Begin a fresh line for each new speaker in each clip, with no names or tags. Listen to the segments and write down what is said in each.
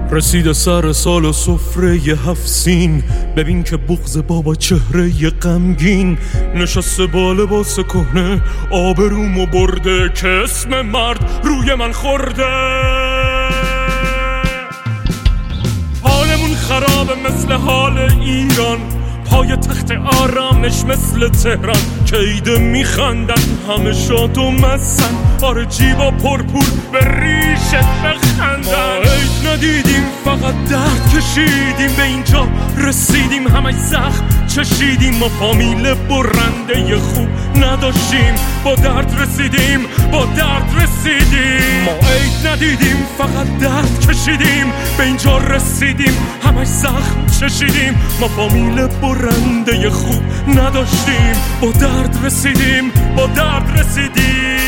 رسید سر سال و سفره 7 سین، ببین که بغض بابا چهره غمگین نشسته با لباس کهنه، آبرومو برده که اسم مرد روی من خورده. حالمون خرابه مثل حال ایران، پای تخت آرامش مثل تهران، که ایده میخندن همه شاد و مستن، آره جیبا پرپور به ریشت بخندن. ما عید ندیدیم فقط درد کشیدیم، به اینجا رسیدیم همش زخم چشیدیم. ما فامیل برنده خوب نداشتیم، با درد رسیدیم با درد رسیدیم. ما عید ندیدیم فقط درد کشیدیم، به اینجا رسیدیم همش زخم چشیدیم. ما فامیل برنده خوب نداشتیم، با درد رسیدیم با درد رسیدیم.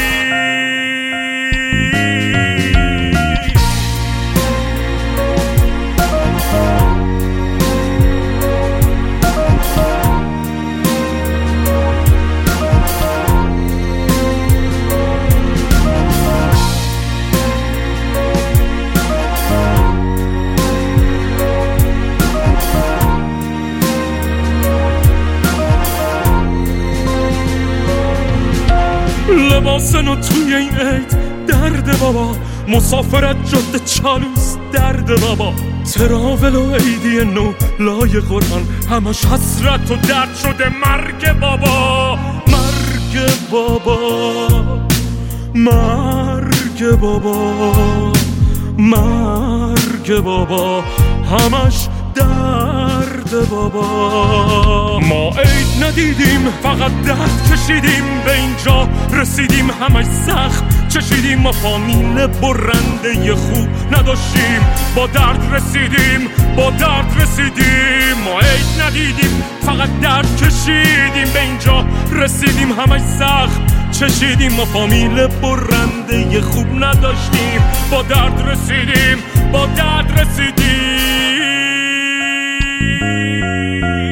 لباسنو توی این عید درد بابا، مسافرت جاده چالوس درد بابا، تراول و عیدی نو لای قرآن، همش حسرت و درد شده مرگ بابا. مرگ بابا مرگ بابا مرگ بابا، همش درد بابا. ما عید ندیدیم فقط درد کشیدیم، به اینجا رسیدیم همش زخم چشیدیم. ما فامیل برنده خوب نداشتیم، با درد رسیدیم با درد رسیدیم. ما عید ندیدیم فقط درد کشیدیم، به اینجا رسیدیم همش زخم چشیدیم. ما فامیل برنده خوب نداشتیم، با درد رسیدیم با درد رسیدیم.